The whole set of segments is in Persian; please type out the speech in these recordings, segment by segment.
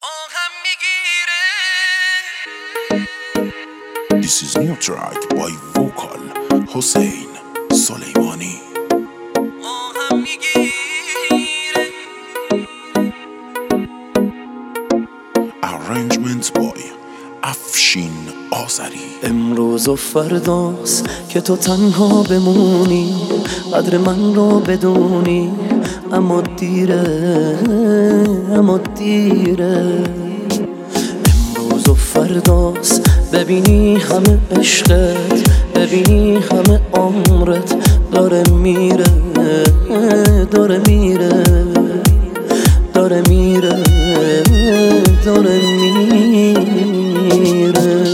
آهم میگیره. This is new track by vocal حسین سلیمانی. آهم میگیره. Arrangement by افشین آذری. امروز و فرداست که تو تنها بمونی، قدر من رو بدونی، اما دیره، اما دیره. امروز و فرداست ببینی همه عشقت، ببینی همه عمرت داره میره، داره میره، داره میره، داره میره.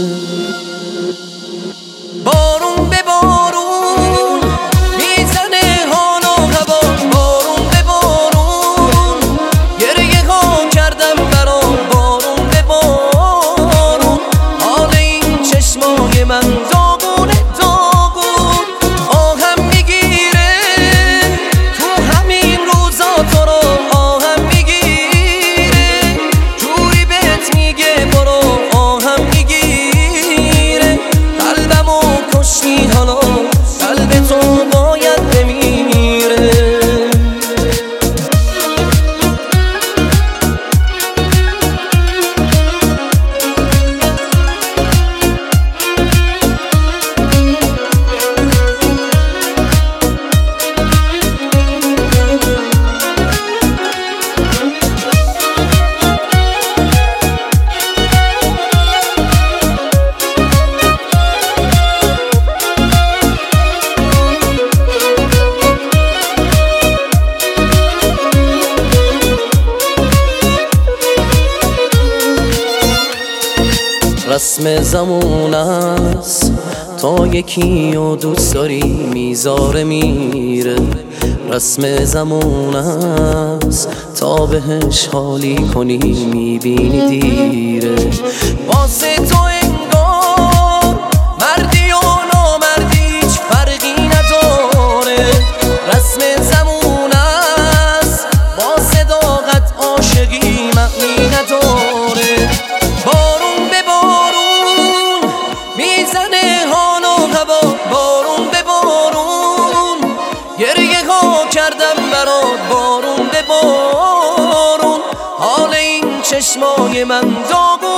بارون به بارون میزنه حال و هوا، بارون به بارون گریه ها کردم برام، بارون به بارون حال این چشمای من داغونه داغون. آهم میگیره تو همین روزا تو رو، آهم میگیره جوری بهت میگه برو، آهم میگیره قلبمو کشتی حالا، قلب تو باید بمیره. رسم زمون است تا یکی و دوست داری میذاره میره، رسم زمون است تا بهش حالی کنی میبینی دیره. واسه تو انگار مردی و نامردی هیچ فرقی نداره، رسم زمون است با صداقت عاشقی معنی نداره. بارون به بارون میزنه حال و هوا، بارون به بارون گریه ها کردم برات، بارون به بارون حال این چشمای من داغون.